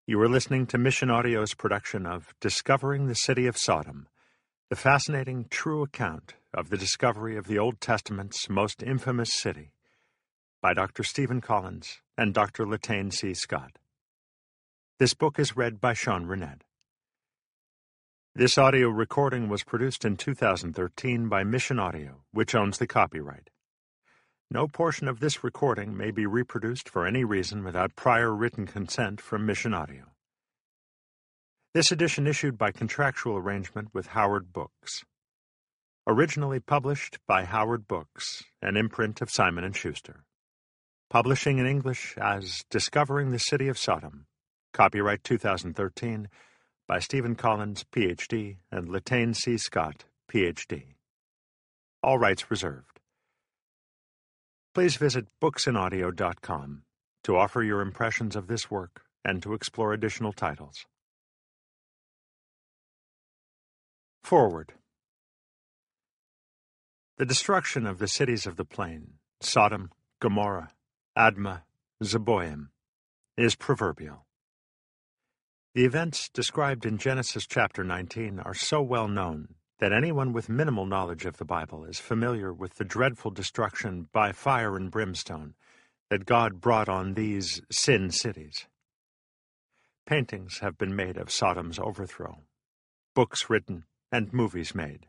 You are listening to Mission Audio's production of Discovering the City of Sodom, the fascinating true account of the discovery of the Old Testament's most infamous city, by Dr. Stephen Collins and Dr. Latane C. Scott. This book is read by Sean Renette. This audio recording was produced in 2013 by Mission Audio, which owns the copyright. No portion of this recording may be reproduced for any reason without prior written consent from Mission Audio. This edition issued by contractual arrangement with Howard Books. Originally published by Howard Books, an imprint of Simon & Schuster. Publishing in English as Discovering the City of Sodom. Copyright 2013 by Stephen Collins, Ph.D., and Latane C. Scott, Ph.D. All rights reserved. Please visit booksinaudio.com to offer your impressions of this work and to explore additional titles. Forward. The destruction of the cities of the plain, Sodom, Gomorrah, Admah, Zeboim, is proverbial. The events described in Genesis chapter 19 are so well known that anyone with minimal knowledge of the Bible is familiar with the dreadful destruction by fire and brimstone that God brought on these sin cities. Paintings have been made of Sodom's overthrow, books written, and movies made.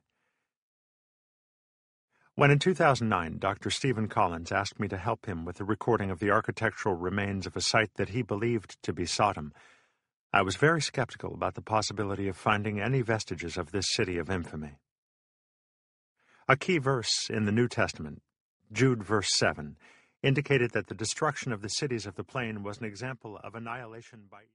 When in 2009 Dr. Stephen Collins asked me to help him with the recording of the architectural remains of a site that he believed to be Sodom, I was very skeptical about the possibility of finding any vestiges of this city of infamy. A key verse in the New Testament, Jude verse 7, indicated that the destruction of the cities of the plain was an example of annihilation by